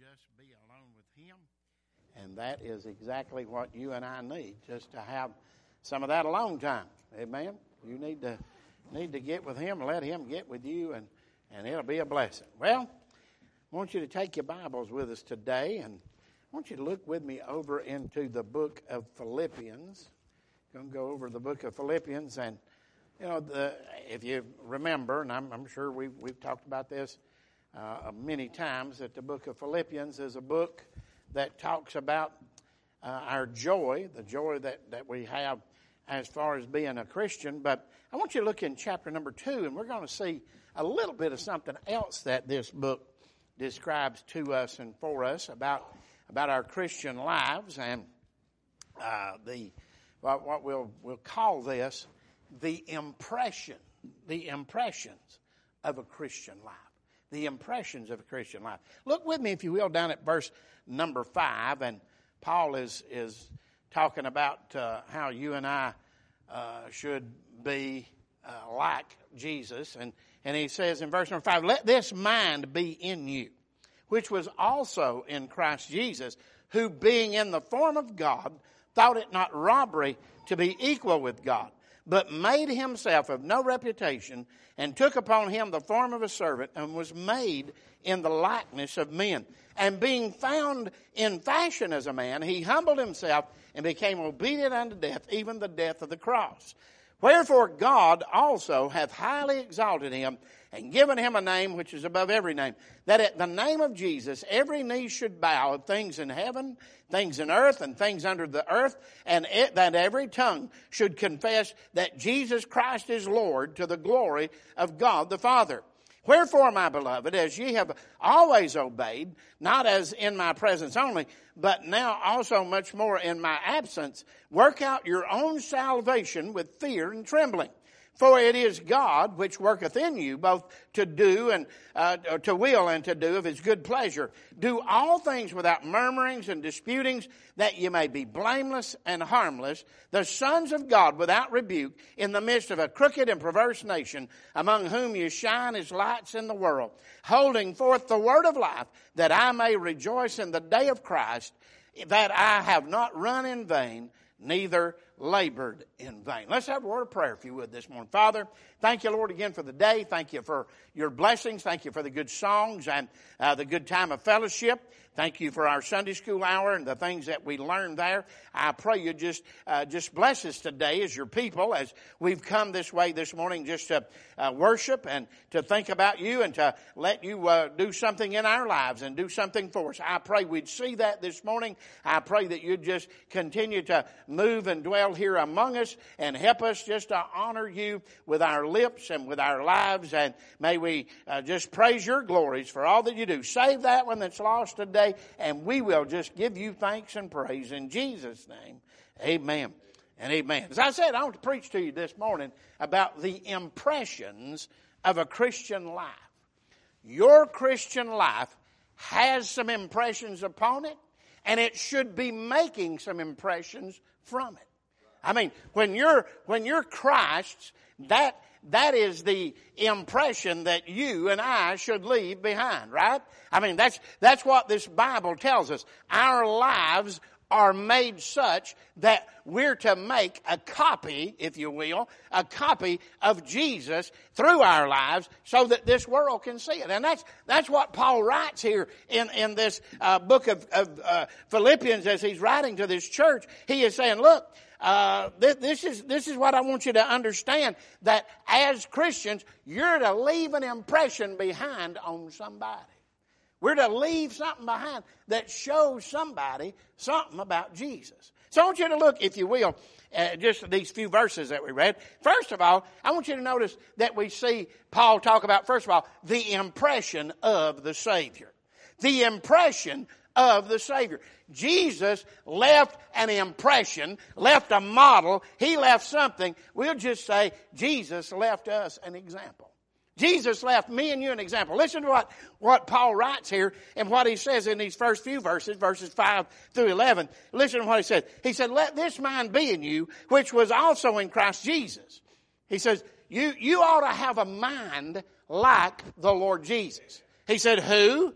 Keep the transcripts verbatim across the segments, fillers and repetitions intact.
just be alone with Him. And that is exactly what you and I need, just to have some of that alone time. Amen? You need to need to get with Him, let Him get with you, and, and it'll be a blessing. Well, I want you to take your Bibles with us today, and I want you to look with me over into the book of Philippians. I'm going to go over the book of Philippians, and you know, the, if you remember, and I'm, I'm sure we've, we've talked about this uh, many times, that the book of Philippians is a book that talks about uh, our joy, the joy that, that we have as far as being a Christian. But I want you to look in chapter number two, and we're going to see a little bit of something else that this book describes to us and for us about about our Christian lives, and uh, the what, what we'll we'll call this the impression, the impressions of a Christian life. The impressions of a Christian life. Look with me, if you will, down at verse number five, and Paul is is talking about uh, how you and I uh, should be uh, like Jesus, and and he says in verse number five, "Let this mind be in you, which was also in Christ Jesus, who being in the form of God, thought it not robbery to be equal with God, but made himself of no reputation, and took upon him the form of a servant, and was made in the likeness of men. And being found in fashion as a man, he humbled himself and became obedient unto death, even the death of the cross. Wherefore God also hath highly exalted him, and given him a name which is above every name, that at the name of Jesus every knee should bow, of things in heaven, things in earth, and things under the earth, and it, that every tongue should confess that Jesus Christ is Lord, to the glory of God the Father. Wherefore, my beloved, as ye have always obeyed, not as in my presence only, but now also much more in my absence, work out your own salvation with fear and trembling. For it is God which worketh in you both to do and uh, to will and to do of his good pleasure. Do all things without murmurings and disputings, that ye may be blameless and harmless, the sons of God without rebuke, in the midst of a crooked and perverse nation, among whom ye shine as lights in the world, holding forth the word of life, that I may rejoice in the day of Christ, that I have not run in vain, neither labored in vain." Let's have a word of prayer, if you would, this morning. Father, thank you, Lord, again for the day. Thank you for your blessings. Thank you for the good songs and uh, the good time of fellowship. Thank you for our Sunday school hour and the things that we learned there. I pray you just uh, just bless us today as your people, as we've come this way this morning just to uh, worship and to think about you and to let you uh, do something in our lives and do something for us. I pray we'd see that this morning. I pray that you'd just continue to move and dwell here among us and help us just to honor you with our lips and with our lives. And may we uh, just praise your glories for all that you do. Save that one that's lost today, and we will just give you thanks and praise in Jesus' name. Amen and amen. As I said, I want to preach to you this morning about the impressions of a Christian life. Your Christian life has some impressions upon it, and it should be making some impressions from it. I mean, when you're when you're Christ's, that that is the impression that you and I should leave behind, right? I mean, that's that's what this Bible tells us. Our lives are made such that we're to make a copy, if you will, a copy of Jesus through our lives so that this world can see it. And that's that's what Paul writes here in, in this uh, book of, of uh, Philippians as he's writing to this church. He is saying, look, Uh, this, this is this is what I want you to understand, that as Christians, you're to leave an impression behind on somebody. We're to leave something behind that shows somebody something about Jesus. So I want you to look, if you will, at just these few verses that we read. First of all, I want you to notice that we see Paul talk about, first of all, the impression of the Savior. The impression of the Savior. Jesus left an impression, left a model. He left something. We'll just say Jesus left us an example. Jesus left me and you an example. Listen to what, what Paul writes here and what he says in these first few verses, verses five through eleven. Listen to what he says. He said, "Let this mind be in you, which was also in Christ Jesus." He says, you, you ought to have a mind like the Lord Jesus. He said, who?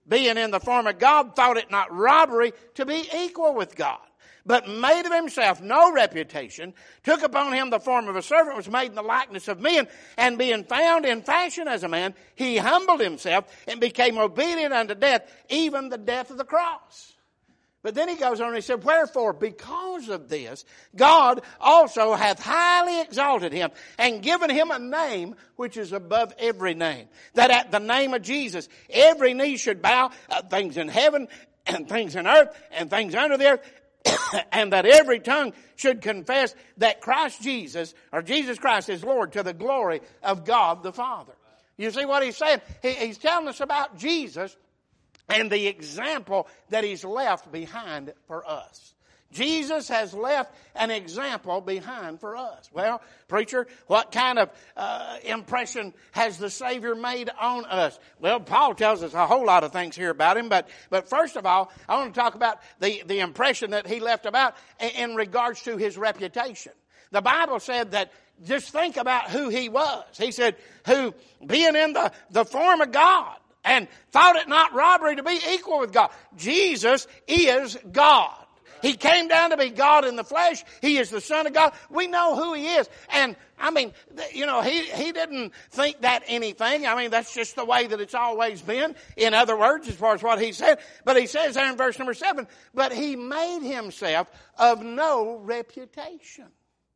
being in the form of God, thought it not robbery to be equal with God, but made of himself no reputation, took upon him the form of a servant, was made in the likeness of men, and being found in fashion as a man, he humbled himself and became obedient unto death, even the death of the cross. But then he goes on and he said, wherefore, because of this, God also hath highly exalted him and given him a name which is above every name. That at the name of Jesus, every knee should bow, uh, things in heaven and things in earth and things under the earth, and that every tongue should confess that Christ Jesus, or Jesus Christ is Lord, to the glory of God the Father. You see what he's saying? He, he's telling us about Jesus and the example that he's left behind for us. Jesus has left an example behind for us. Well, preacher, what kind of uh, impression has the Savior made on us? Well, Paul tells us a whole lot of things here about him, but but first of all, I want to talk about the, the impression that he left about in, in regards to his reputation. The Bible said that, just think about who he was. He said, who being in the, the form of God, and thought it not robbery to be equal with God. Jesus is God. He came down to be God in the flesh. He is the Son of God. We know who he is. And, I mean, you know, he, he didn't think that anything. I mean, that's just the way that it's always been. In other words, as far as what he said. But he says there in verse number seven, but he made himself of no reputation.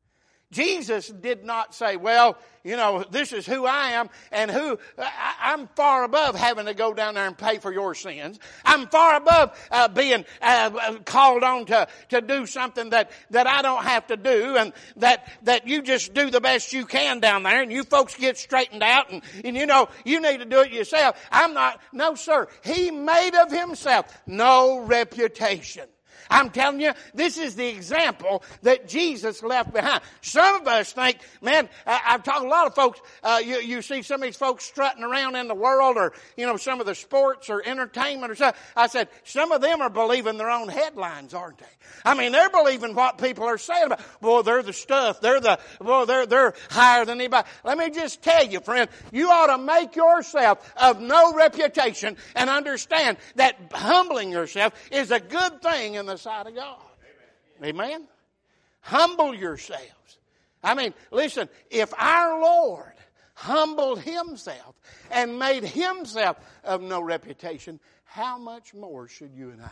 Jesus did not say, well, you know, this is who I am, and who I, I'm far above having to go down there and pay for your sins. I'm far above uh, being uh, called on to, to do something that, that I don't have to do, and that, that you just do the best you can down there, and you folks get straightened out, and, and you know, you need to do it yourself. I'm not, no sir. He made of himself no reputation. I'm telling you, this is the example that Jesus left behind. Some of us think, man, I, I've talked to a lot of folks, uh, you, you see some of these folks strutting around in the world, or, you know, some of the sports or entertainment or something. I said, some of them are believing their own headlines, aren't they? I mean, they're believing what people are saying about, boy, they're the stuff. They're the, boy, they're, they're higher than anybody. Let me just tell you, friend, you ought to make yourself of no reputation and understand that humbling yourself is a good thing in the sight of God. Amen. Amen. Humble yourselves. I mean, listen, if our Lord humbled himself and made himself of no reputation, how much more should you and I?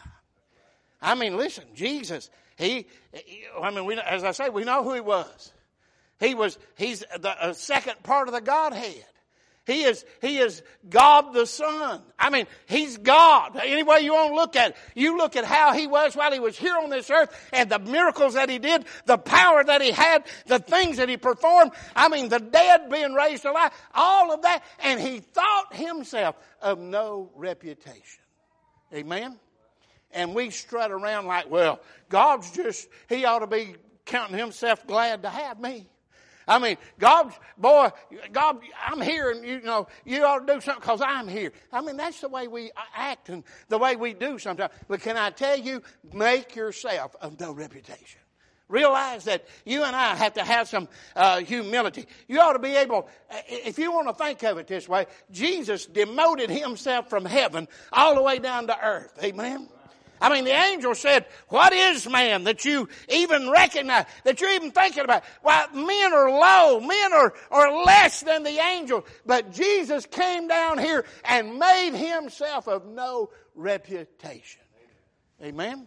I mean, listen, Jesus, he, I mean, we, as I say, we know who he was. He was, he's the uh, second part of the Godhead. He is, he is God the Son. I mean, he's God. Any way you want to look at it. You look at how he was while he was here on this earth, and the miracles that he did, the power that he had, the things that he performed. I mean, the dead being raised to life, all of that. And he thought himself of no reputation. Amen? And we strut around like, well, God's just, he ought to be counting himself glad to have me. I mean, God, boy, God, I'm here, and you know, you ought to do something because I'm here. I mean, that's the way we act and the way we do sometimes. But can I tell you, make yourself of no reputation. Realize that you and I have to have some uh, humility. You ought to be able, if you want to think of it this way, Jesus demoted himself from heaven all the way down to earth. Amen? I mean, the angel said, what is man that you even recognize, that you're even thinking about? Well, men are low. Men are, are less than the angels. But Jesus came down here and made himself of no reputation. Amen?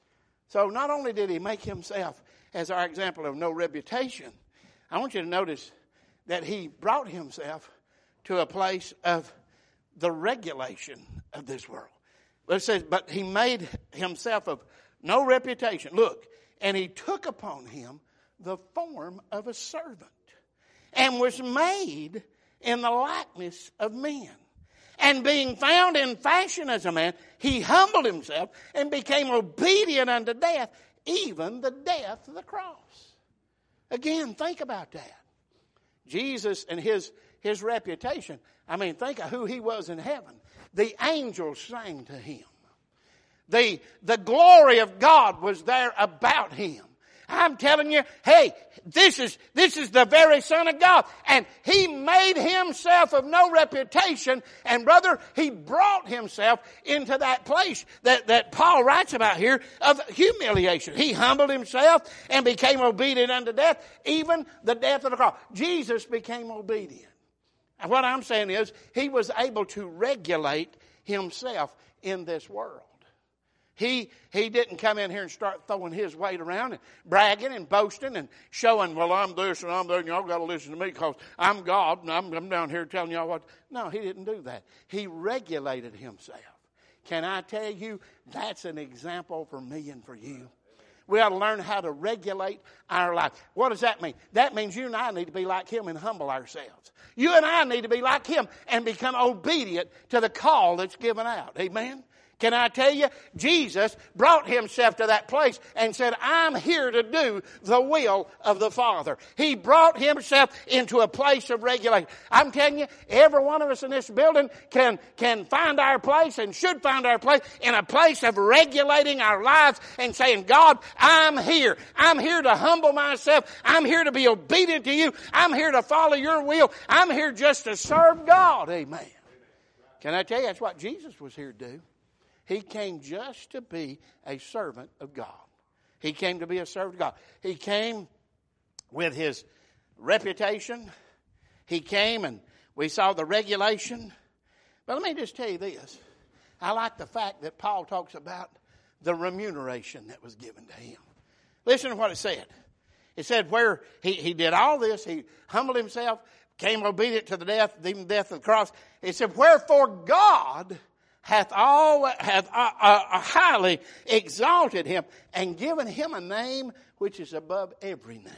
So not only did he make himself as our example of no reputation, I want you to notice that he brought himself to a place of the regulation of this world. It says, but he made himself of no reputation. Look, and he took upon him the form of a servant, and was made in the likeness of men. And being found in fashion as a man, he humbled himself and became obedient unto death, even the death of the cross. Again, think about that. Jesus and his, his reputation. I mean, think of who he was in heaven. The angels sang to him. The, the glory of God was there about him. I'm telling you, hey, this is, this is the very Son of God. And He made Himself of no reputation. And brother, He brought Himself into that place that, that Paul writes about here of humiliation. He humbled Himself and became obedient unto death, even the death of the cross. Jesus became obedient. And what I'm saying is, He was able to regulate Himself in this world. He, he didn't come in here and start throwing His weight around and bragging and boasting and showing, well, I'm this and I'm that, and y'all got to listen to me because I'm God and I'm, I'm down here telling y'all what. No, He didn't do that. He regulated Himself. Can I tell you, that's an example for me and for you. We ought to learn how to regulate our life. What does that mean? That means you and I need to be like Him and humble ourselves. You and I need to be like Him and become obedient to the call that's given out. Amen? Can I tell you, Jesus brought Himself to that place and said, I'm here to do the will of the Father. He brought Himself into a place of regulation. I'm telling you, every one of us in this building can, can find our place and should find our place in a place of regulating our lives and saying, God, I'm here. I'm here to humble myself. I'm here to be obedient to You. I'm here to follow Your will. I'm here just to serve God. Amen. Can I tell you, that's what Jesus was here to do. He came just to be a servant of God. He came to be a servant of God. He came with His reputation. He came and we saw the regulation. But let me just tell you this. I like the fact that Paul talks about the remuneration that was given to Him. Listen to what it said. It said where he, he did all this, He humbled Himself, came obedient to the death, even death of the cross. It said, wherefore God hath all hath uh, uh, highly exalted Him and given Him a name which is above every name.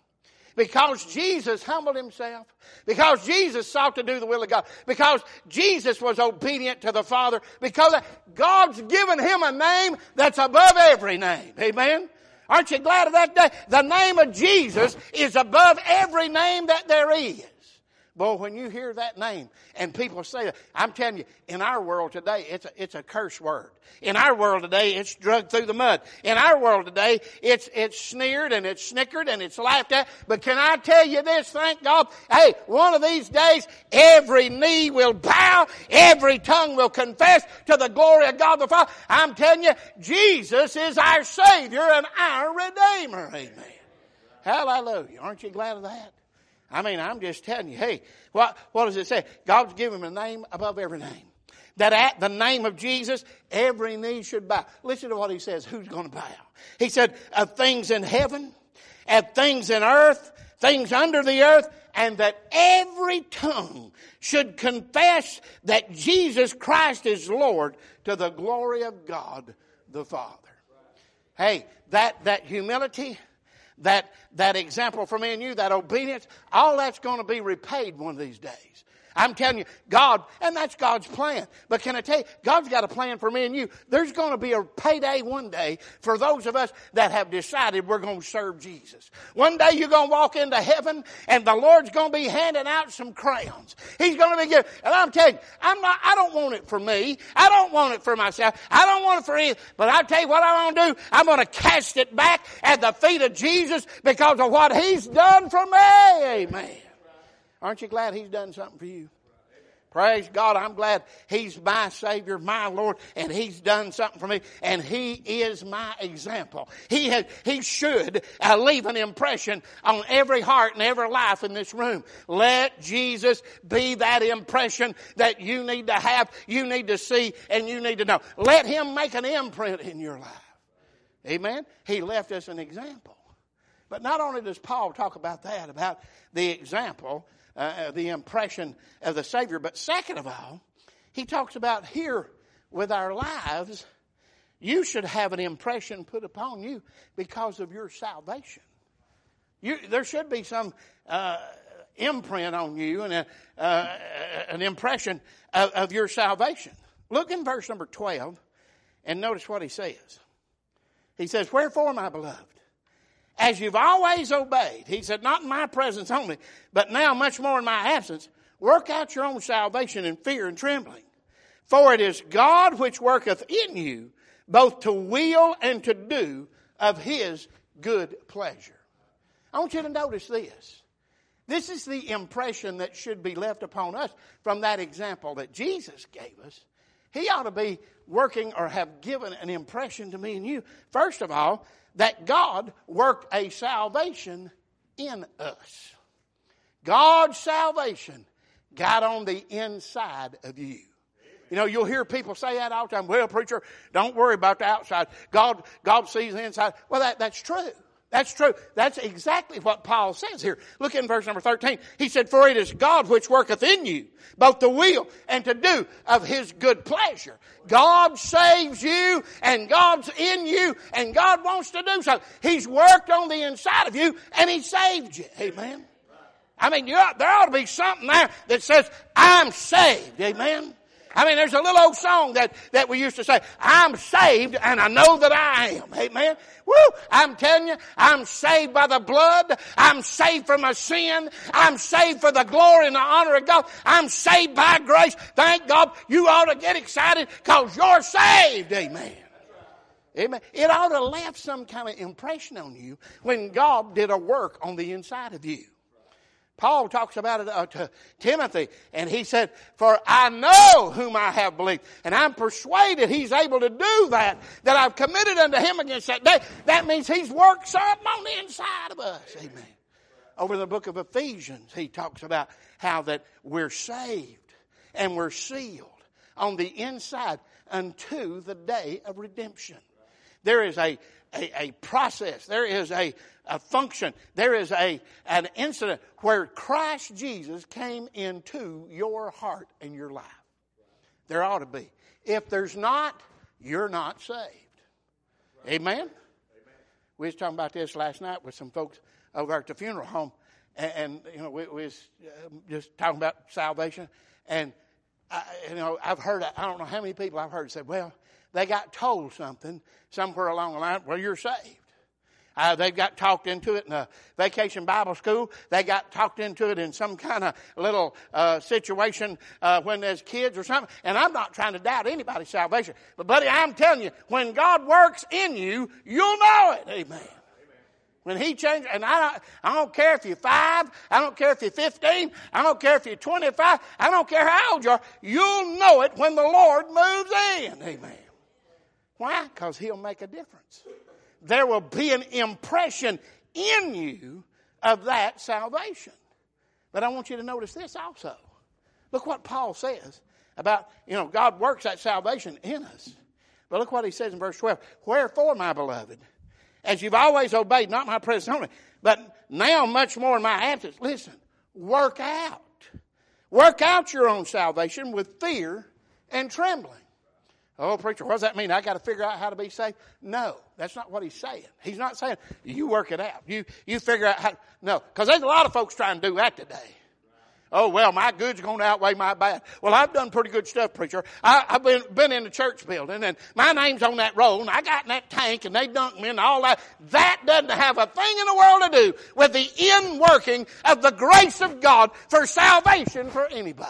Because Jesus humbled Himself, because Jesus sought to do the will of God, because Jesus was obedient to the Father, because God's given Him a name that's above every name. Amen? Aren't you glad of that day? The name of Jesus is above every name that there is. Boy, when you hear that name and people say it, I'm telling you, in our world today, it's a, it's a curse word. In our world today, it's dragged through the mud. In our world today, it's, it's sneered and it's snickered and it's laughed at. But can I tell you this, thank God, hey, one of these days, every knee will bow, every tongue will confess to the glory of God the Father. I'm telling you, Jesus is our Savior and our Redeemer. Amen. Hallelujah. Aren't you glad of that? I mean, I'm just telling you, hey, what, what does it say? God's given Him a name above every name. That at the name of Jesus, every knee should bow. Listen to what He says. Who's going to bow? He said, of things in heaven, of things in earth, things under the earth, and that every tongue should confess that Jesus Christ is Lord to the glory of God the Father. Hey, that, that humility, That, that example for me and you, that obedience, all that's going to be repaid one of these days. I'm telling you, God, and that's God's plan. But can I tell you, God's got a plan for me and you. There's going to be a payday one day for those of us that have decided we're going to serve Jesus. One day you're going to walk into heaven and the Lord's going to be handing out some crowns. He's going to be giving, and I'm telling you, I'm not, I don't want it for me. I don't want it for myself. I don't want it for anything. But I'll tell you what I'm going to do. I'm going to cast it back at the feet of Jesus because of what He's done for me. Amen. Aren't you glad He's done something for you? Praise God, I'm glad He's my Savior, my Lord, and He's done something for me, and He is my example. He has, He should uh, leave an impression on every heart and every life in this room. Let Jesus be that impression that you need to have, you need to see, and you need to know. Let Him make an imprint in your life. Amen? He left us an example. But not only does Paul talk about that, about the example, Uh, the impression of the Savior. But second of all, he talks about here with our lives, you should have an impression put upon you because of your salvation. You, there should be some uh, imprint on you and a, uh, an impression of, of your salvation. Look in verse number twelve and notice what he says. He says, wherefore, my beloved, as you've always obeyed, he said, not in my presence only, but now much more in my absence, work out your own salvation in fear and trembling. For it is God which worketh in you, both to will and to do of His good pleasure. I want you to notice this. This is the impression that should be left upon us from that example that Jesus gave us. He ought to be working or have given an impression to me and you, first of all, that God worked a salvation in us. God's salvation got on the inside of you. You know, you'll hear people say that all the time. Well, preacher, don't worry about the outside. God, God sees the inside. Well, that, that's true. That's true. That's exactly what Paul says here. Look in verse number thirteen. He said, for it is God which worketh in you, both to will and to do of his good pleasure. God saves you, and God's in you, and God wants to do so. He's worked on the inside of you, and he saved you. Amen. I mean, you ought, there ought to be something there that says, I'm saved. Amen. I mean, there's a little old song that, that we used to say, I'm saved and I know that I am. Amen. Woo! I'm telling you, I'm saved by the blood. I'm saved from my sin. I'm saved for the glory and the honor of God. I'm saved by grace. Thank God. You ought to get excited because you're saved. Amen. Amen. It ought to left some kind of impression on you when God did a work on the inside of you. Paul talks about it uh, to Timothy, and he said, for I know whom I have believed, and I'm persuaded he's able to do that, that I've committed unto him against that day. That means he's worked something on the inside of us. Amen. Over in the book of Ephesians, he talks about how that we're saved and we're sealed on the inside unto the day of redemption. There is a, a, a process. There is a A function. There is a an incident where Christ Jesus came into your heart and your life. There ought to be. If there's not, you're not saved. Amen? Amen. We was talking about this last night with some folks over at the funeral home, and, and you know we, we was just talking about salvation. And I, you know I've heard I don't know how many people I've heard say, well, they got told something somewhere along the line. Well, you're saved. Uh, they got talked into it in a vacation Bible school. They got talked into it in some kind of little uh, situation uh, when there's kids or something. And I'm not trying to doubt anybody's salvation. But, buddy, I'm telling you, when God works in you, you'll know it. Amen. Amen. When he changes, and I don't, I don't care if you're five, I don't care if you're fifteen, I don't care if you're twenty-five, I don't care how old you are, you'll know it when the Lord moves in. Amen. Why? Because he'll make a difference. There will be an impression in you of that salvation. But I want you to notice this also. Look what Paul says about, you know, God works that salvation in us. But look what he says in verse twelve. Wherefore, my beloved, as you've always obeyed, not my presence only, but now much more in my absence, listen, work out. Work out your own salvation with fear and trembling. Oh, preacher, what does that mean? I got to figure out how to be saved? No, that's not what he's saying. He's not saying you work it out. You you figure out how to, no, because there's a lot of folks trying to do that today. Oh, well, my good's going to outweigh my bad. Well, I've done pretty good stuff, preacher. I, I've been been in the church building, and my name's on that roll, and I got in that tank, and they dunked me and all that. That doesn't have a thing in the world to do with the in-working of the grace of God for salvation for anybody.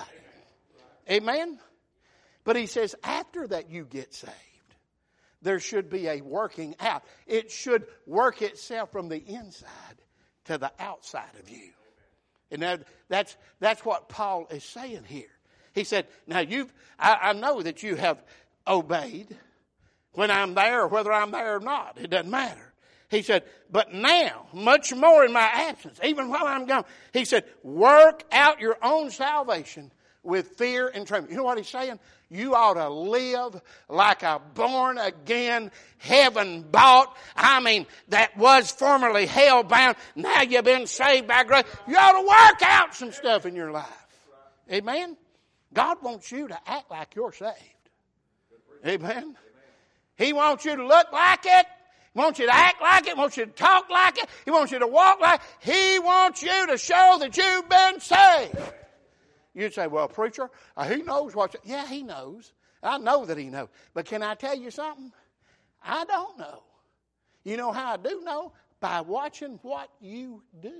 Amen? But he says, after that you get saved, there should be a working out. It should work itself from the inside to the outside of you. And that, that's, that's what Paul is saying here. He said, now you've, I, I know that you have obeyed when I'm there or whether I'm there or not. It doesn't matter. He said, but now, much more in my absence, even while I'm gone, he said, work out your own salvation with fear and trembling. You know what he's saying? You ought to live like a born-again, heaven-bought, I mean, that was formerly hell-bound. Now you've been saved by grace. You ought to work out some stuff in your life. Amen? God wants you to act like you're saved. Amen? He wants you to look like it. He wants you to act like it. He wants you to talk like it. He wants you to walk like it. He wants you to show that you've been saved. You'd say, well, preacher, uh, he knows what's... Yeah, he knows. I know that he knows. But can I tell you something? I don't know. You know how I do know? By watching what you do.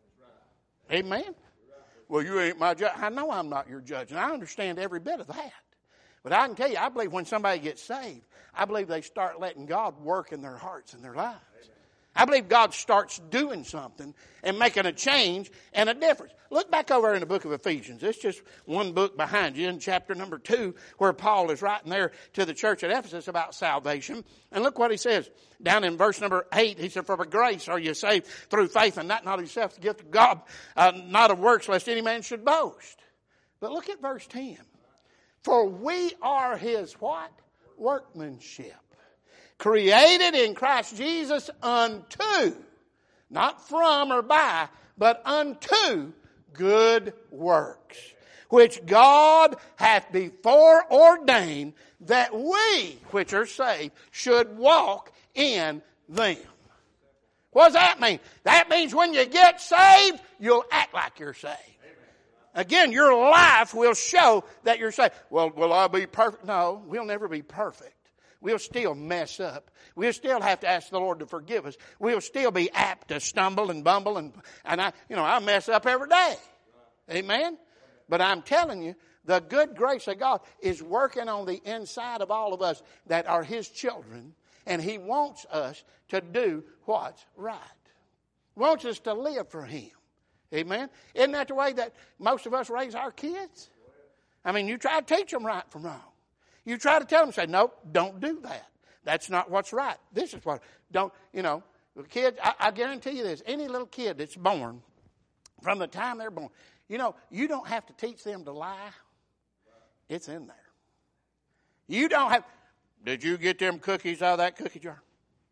Amen? Well, you ain't my judge. I know I'm not your judge, and I understand every bit of that. But I can tell you, I believe when somebody gets saved, I believe they start letting God work in their hearts and their lives. I believe God starts doing something and making a change and a difference. Look back over in the book of Ephesians. It's just one book behind you in chapter number two, where Paul is writing there to the church at Ephesus about salvation. And look what he says down in verse number eight. He said, "For by grace are you saved through faith, and that not of yourself, the gift of God, uh, not of works, lest any man should boast." But look at verse ten. "For we are his" what? "Workmanship, created in Christ Jesus unto," not from or by, but unto good works, which God hath before ordained that we, which are saved, should walk in them. What does that mean? That means when you get saved, you'll act like you're saved. Again, your life will show that you're saved. Well, will I be perfect? No, we'll never be perfect. We'll still mess up. We'll still have to ask the Lord to forgive us. We'll still be apt to stumble and bumble, and and I, you know, I mess up every day. Amen? But I'm telling you, the good grace of God is working on the inside of all of us that are his children, and he wants us to do what's right. He wants us to live for him. Amen? Isn't that the way that most of us raise our kids? I mean, you try to teach them right from wrong. You try to tell them, say, "Nope, don't do that. That's not what's right. This is what," don't, you know, the kids, I, I guarantee you this, any little kid that's born, from the time they're born, you know, you don't have to teach them to lie. It's in there. You don't have, "Did you get them cookies out of that cookie jar?"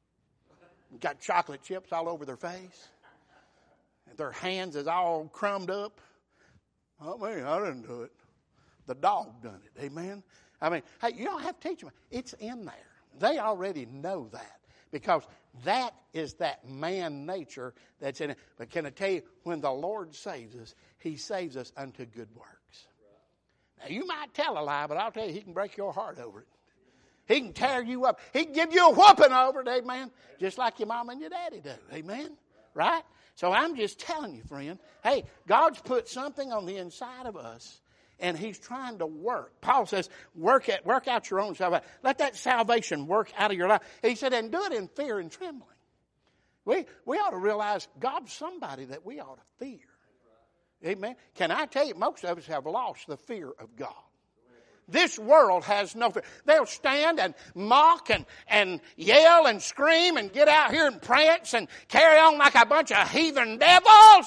Got chocolate chips all over their face. Their hands is all crumbed up. "Oh, man, I didn't do it. The dog done it." Amen? I mean, hey, you don't have to teach them. It's in there. They already know that, because that is that man nature that's in it. But can I tell you, when the Lord saves us, he saves us unto good works. Now, you might tell a lie, but I'll tell you, he can break your heart over it. He can tear you up. He can give you a whooping over it, amen, just like your mom and your daddy do, amen, right? So I'm just telling you, friend, hey, God's put something on the inside of us, and he's trying to work. Paul says, work at, work out your own salvation. Let that salvation work out of your life. He said, and do it in fear and trembling. We, we ought to realize God's somebody that we ought to fear. Amen. Can I tell you, most of us have lost the fear of God. This world has no fear. They'll stand and mock and, and yell and scream and get out here and prance and carry on like a bunch of heathen devils.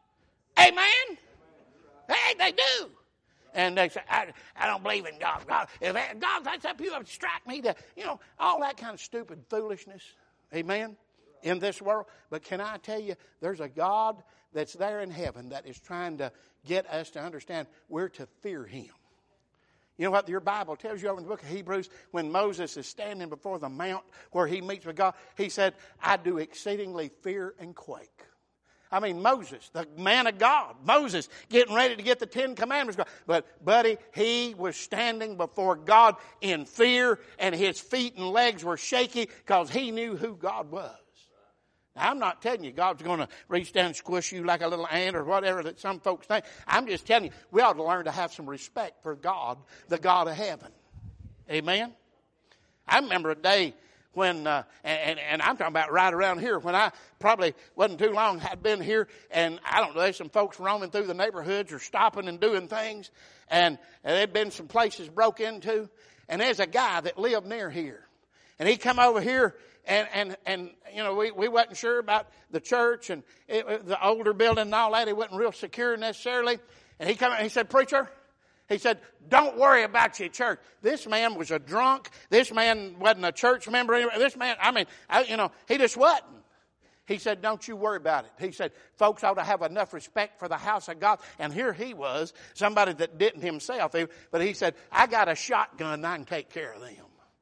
Amen. Hey, they do. And they say, I, I don't believe in God. God, if God, that's up you, strike me to, you know, all that kind of stupid foolishness. Amen. In this world. But can I tell you, there's a God that's there in heaven that is trying to get us to understand we're to fear him. You know what your Bible tells you over in the book of Hebrews, when Moses is standing before the mount where he meets with God, he said, I do exceedingly fear and quake. I mean, Moses, the man of God, Moses, getting ready to get the Ten Commandments. But, buddy, he was standing before God in fear, and his feet and legs were shaky because he knew who God was. Now, I'm not telling you God's going to reach down and squish you like a little ant or whatever that some folks think. I'm just telling you, we ought to learn to have some respect for God, the God of heaven. Amen? I remember a day when, uh, and, and I'm talking about right around here, when I probably wasn't too long, had been here, and I don't know, there's some folks roaming through the neighborhoods or stopping and doing things, and, and there'd been some places broke into, and there's a guy that lived near here, and he come over here, and, and, and you know, we, we wasn't sure about the church and it, the older building and all that. He wasn't real secure necessarily, and he come and he said, preacher, he said, don't worry about your church. This man was a drunk. This man wasn't a church member. This man, I mean, I, you know, he just wasn't. He said, don't you worry about it. He said, folks ought to have enough respect for the house of God. And here he was, somebody that didn't himself. But he said, I got a shotgun and I can take care of them.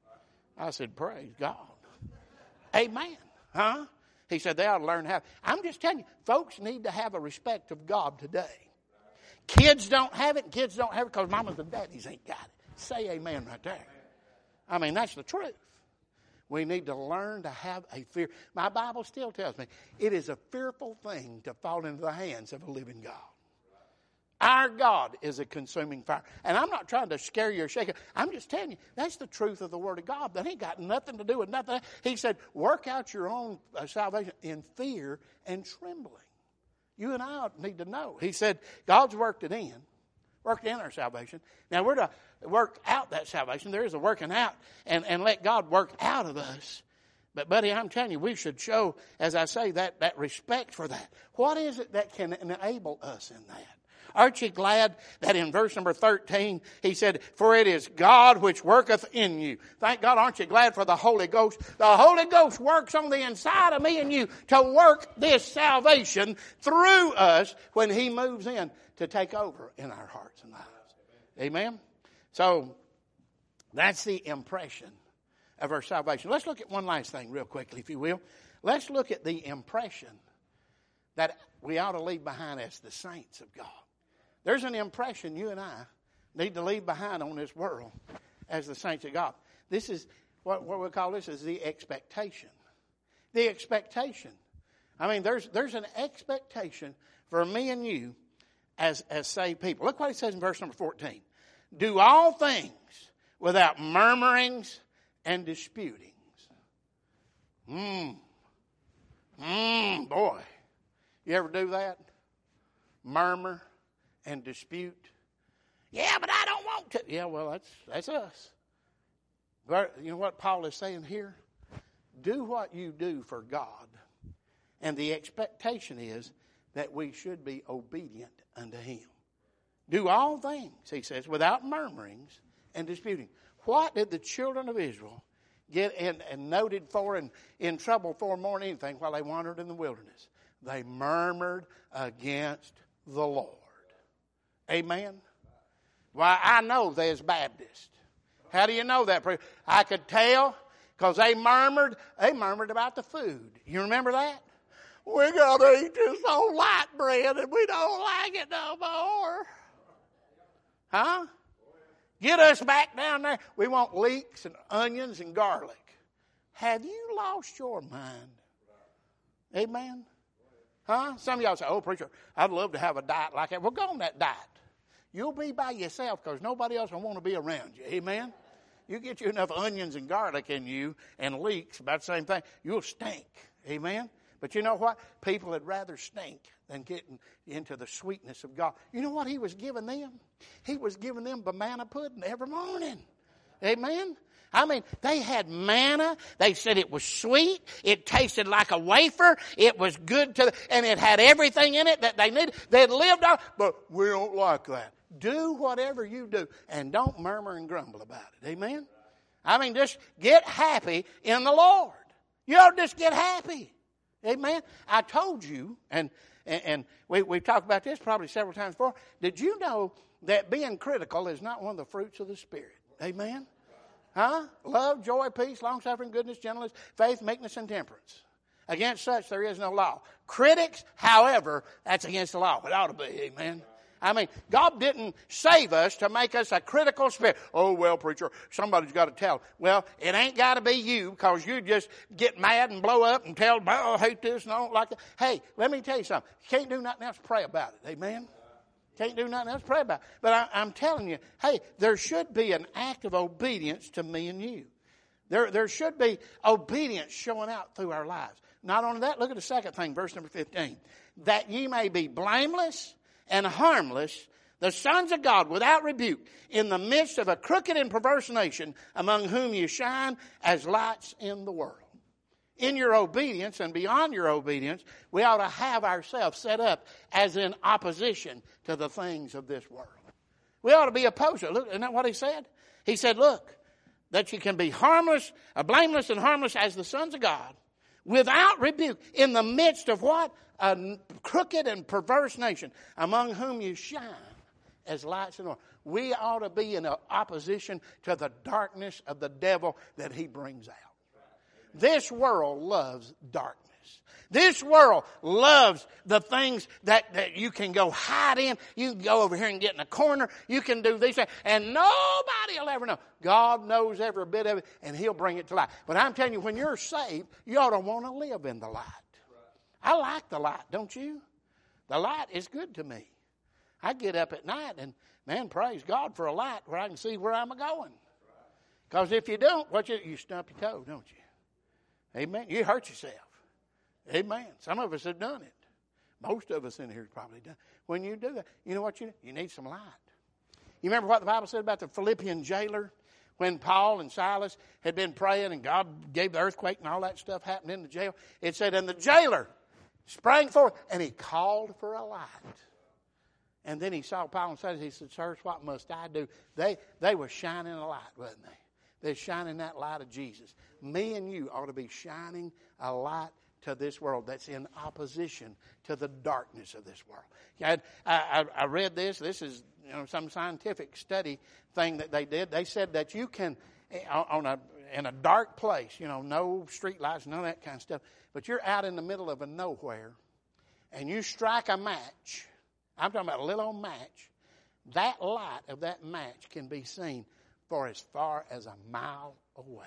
I said, praise God. Amen. Huh? He said, they ought to learn how. I'm just telling you, folks need to have a respect of God today. Kids don't have it. Kids don't have it because mamas and daddies ain't got it. Say amen right there. I mean, that's the truth. We need to learn to have a fear. My Bible still tells me it is a fearful thing to fall into the hands of a living God. Our God is a consuming fire. And I'm not trying to scare you or shake you. I'm just telling you, that's the truth of the Word of God. That ain't got nothing to do with nothing. He said, work out your own uh, salvation in fear and trembling. You and I need to know. He said, God's worked it in. Worked in our salvation. Now we're to work out that salvation. There is a working out. And, and let God work out of us. But, buddy, I'm telling you, we should show, as I say, that, that respect for that. What is it that can enable us in that? Aren't you glad that in verse number thirteen, he said, for it is God which worketh in you. Thank God, aren't you glad for the Holy Ghost? The Holy Ghost works on the inside of me and you to work this salvation through us when he moves in to take over in our hearts and lives. Amen? So, that's the impression of our salvation. Let's look at one last thing real quickly, if you will. Let's look at the impression that we ought to leave behind as the saints of God. There's an impression you and I need to leave behind on this world as the saints of God. This is what, what we call this is the expectation. The expectation. I mean, there's there's an expectation for me and you as, as saved people. Look what it says in verse number fourteen. Do all things without murmurings and disputings. Mmm. Mmm, boy. You ever do that? Murmur and dispute. Yeah, but I don't want to. Yeah, well, that's that's us. But you know what Paul is saying here? Do what you do for God. And the expectation is that we should be obedient unto him. Do all things, he says, without murmurings and disputing. What did the children of Israel get in, and noted for and in trouble for more than anything while they wandered in the wilderness? They murmured against the Lord. Amen? Why, I know there's Baptists. How do you know that? I could tell because they murmured. They murmured about the food. You remember that? We got to eat this old light bread and we don't like it no more. Huh? Get us back down there. We want leeks and onions and garlic. Have you lost your mind? Amen? Huh? Some of y'all say, oh, preacher, I'd love to have a diet like that. Well, go on that diet. You'll be by yourself because nobody else will want to be around you. Amen? You get you enough onions and garlic in you and leeks, about the same thing, you'll stink. Amen? But you know what? People would rather stink than get into the sweetness of God. You know what he was giving them? He was giving them banana pudding every morning. Amen? I mean, they had manna. They said it was sweet. It tasted like a wafer. It was good to, and it had everything in it that they needed. They had lived off, but we don't like that. Do whatever you do, and don't murmur and grumble about it. Amen? I mean, just get happy in the Lord. You ought to just get happy. Amen? I told you, and and, and we, we've talked about this probably several times before, did you know that being critical is not one of the fruits of the Spirit? Amen? Huh? Love, joy, peace, long-suffering, goodness, gentleness, faith, meekness, and temperance. Against such there is no law. Critics, however, that's against the law. It ought to be, amen? I mean, God didn't save us to make us a critical spirit. Oh, well, preacher, somebody's got to tell. Well, it ain't got to be you because you just get mad and blow up and tell, oh, I hate this and I don't like it. Hey, let me tell you something. You can't do nothing else. Pray about it. Amen? Can't do nothing else. Pray about it. But I, I'm telling you, hey, there should be an act of obedience to me and you. There, there should be obedience showing out through our lives. Not only that, look at the second thing, verse number fifteen. That ye may be blameless and harmless, the sons of God without rebuke, in the midst of a crooked and perverse nation, among whom you shine as lights in the world. In your obedience and beyond your obedience, we ought to have ourselves set up as in opposition to the things of this world. We ought to be opposed. Look, isn't that what he said? He said, look, that you can be harmless, uh, blameless and harmless as the sons of God, without rebuke, in the midst of what? A crooked and perverse nation, among whom you shine as lights in the world. We ought to be in opposition to the darkness of the devil that he brings out. This world loves darkness. This world loves the things that, that you can go hide in. You can go over here and get in a corner. You can do these things. And nobody will ever know. God knows every bit of it, and he'll bring it to light. But I'm telling you, when you're saved, you ought to want to live in the light. I like the light, don't you? The light is good to me. I get up at night and, man, praise God for a light where I can see where I'm going. Because if you don't, what you, you stump your toe, don't you? Amen. You hurt yourself. Amen. Some of us have done it. Most of us in here have probably done it. When you do that, you know what you need? You need some light. You remember what the Bible said about the Philippian jailer? When Paul and Silas had been praying and God gave the earthquake and all that stuff happened in the jail. It said, and the jailer sprang forth and he called for a light. And then he saw Paul and Silas. He said, sirs, what must I do? They, they were shining a light, wasn't they? They're shining that light of Jesus. Me and you ought to be shining a light to this world that's in opposition to the darkness of this world. I, I, I read this. This is you know some scientific study thing that they did. They said that you can, on a in a dark place, you know, no street lights, none of that kind of stuff, but you're out in the middle of a nowhere, and you strike a match. I'm talking about a little old match. That light of that match can be seen for as far as a mile away.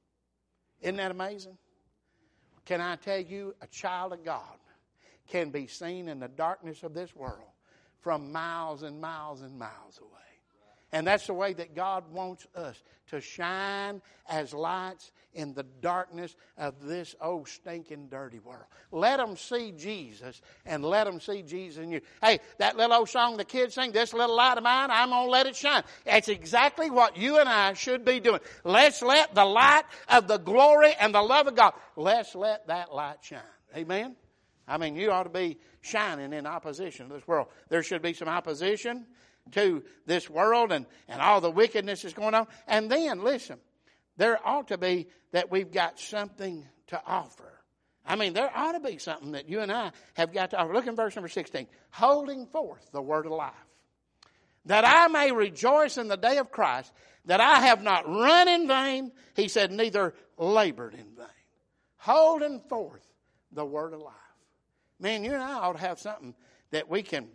Isn't that amazing? Can I tell you, a child of God can be seen in the darkness of this world from miles and miles and miles away. And that's the way that God wants us to shine as lights in the darkness of this old stinking dirty world. Let them see Jesus and let them see Jesus in you. Hey, that little old song the kids sing, this little light of mine, I'm going to let it shine. That's exactly what you and I should be doing. Let's let the light of the glory and the love of God, let's let that light shine. Amen? I mean, you ought to be shining in opposition to this world. There should be some opposition to this world and, and all the wickedness that's going on. And then, listen, there ought to be that we've got something to offer. I mean, there ought to be something that you and I have got to offer. Look in verse number sixteen. Holding forth the word of life, that I may rejoice in the day of Christ, that I have not run in vain, he said, neither labored in vain. Holding forth the word of life. Man, you and I ought to have something that we can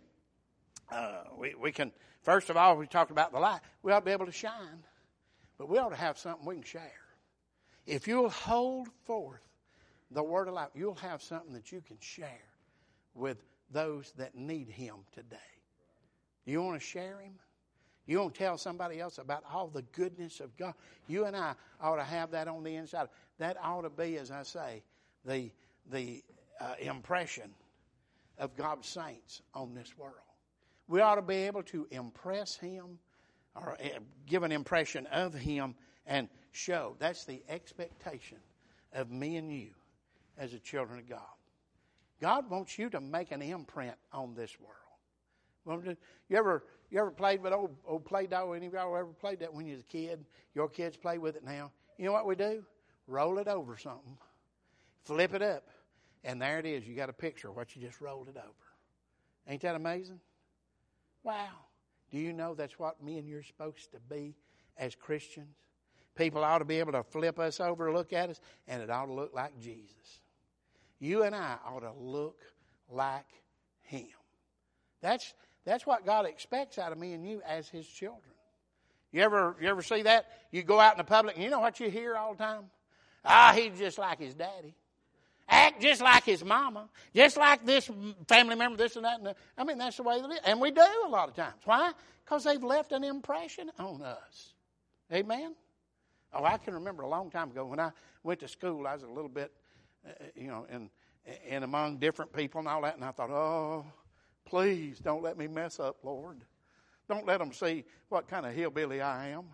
Uh, we, we can, first of all, we talked about the light. We ought to be able to shine, but we ought to have something we can share. If you'll hold forth the word of life, you'll have something that you can share with those that need him today. You want to share him? You want to tell somebody else about all the goodness of God? You and I ought to have that on the inside. That ought to be, as I say, the, the uh, impression of God's saints on this world. We ought to be able to impress him or give an impression of him and show. That's the expectation of me and you as the children of God. God wants you to make an imprint on this world. You ever you ever played with old, old Play-Doh? Any of y'all ever played that when you was a kid? Your kids play with it now. You know what we do? Roll it over something. Flip it up. And there it is. You got a picture of what you just rolled it over. Ain't that amazing? Wow. Do you know that's what me and you're supposed to be as Christians? People ought to be able to flip us over, look at us, and it ought to look like Jesus. You and I ought to look like him. That's that's what God expects out of me and you as his children. You ever you ever see that? You go out in the public and you know what you hear all the time? Ah, he's just like his daddy. Act just like his mama. Just like this family member, this and that. And that. I mean, that's the way they live. And we do a lot of times. Why? Because they've left an impression on us. Amen? Oh, I can remember a long time ago when I went to school, I was a little bit, uh, you know, in, in among different people and all that. And I thought, oh, please don't let me mess up, Lord. Don't let them see what kind of hillbilly I am.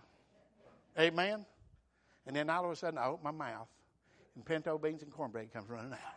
Amen? And then all of a sudden I open my mouth. And pinto beans and cornbread comes running out.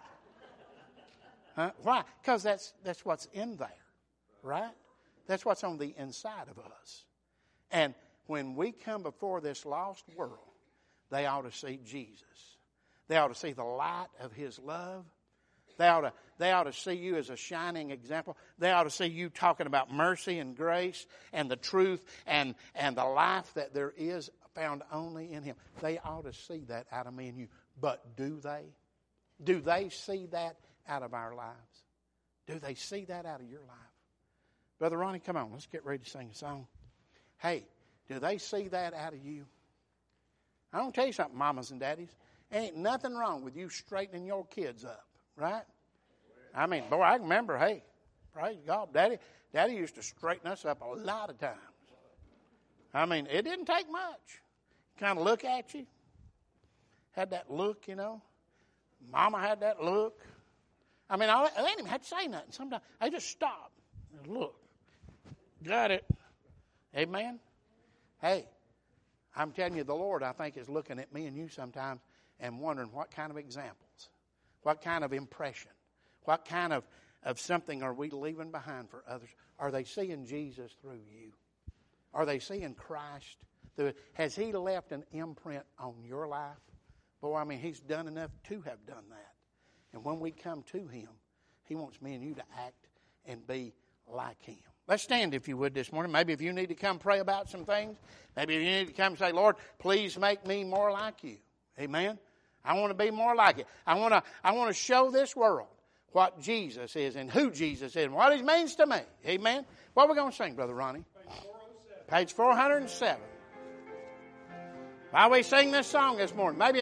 Huh? Why? Because that's that's what's in there, right? That's what's on the inside of us. And when we come before this lost world, they ought to see Jesus. They ought to see the light of his love. They ought to, they ought to see you as a shining example. They ought to see you talking about mercy and grace and the truth and, and the life that there is found only in him. They ought to see that out of me and you. But do they? Do they see that out of our lives? Do they see that out of your life? Brother Ronnie, come on. Let's get ready to sing a song. Hey, do they see that out of you? I want to tell you something, mamas and daddies. Ain't nothing wrong with you straightening your kids up, right? I mean, boy, I can remember, hey, Praise God. Daddy, Daddy used to straighten us up a lot of times. I mean, it didn't take much. Kind of look at you. Had that look, you know. Mama had that look. I mean, I, they didn't even have to say nothing. Sometimes they just stop and look. Got it. Amen. Hey, I'm telling you, the Lord, I think, is looking at me and you sometimes and wondering what kind of examples, what kind of impression, what kind of, of something are we leaving behind for others? Are they seeing Jesus through you? Are they seeing Christ? Through, has He left an imprint on your life? Boy, I mean, He's done enough to have done that. And when we come to Him, He wants me and you to act and be like Him. Let's stand, if you would, this morning. Maybe if you need to come pray about some things. Maybe if you need to come and say, Lord, please make me more like you. Amen. I want to be more like it. I want to, I want to show this world what Jesus is and who Jesus is and what He means to me. Amen. What are we going to sing, Brother Ronnie? Page four oh seven. Page four oh seven. While we sing this song this morning, maybe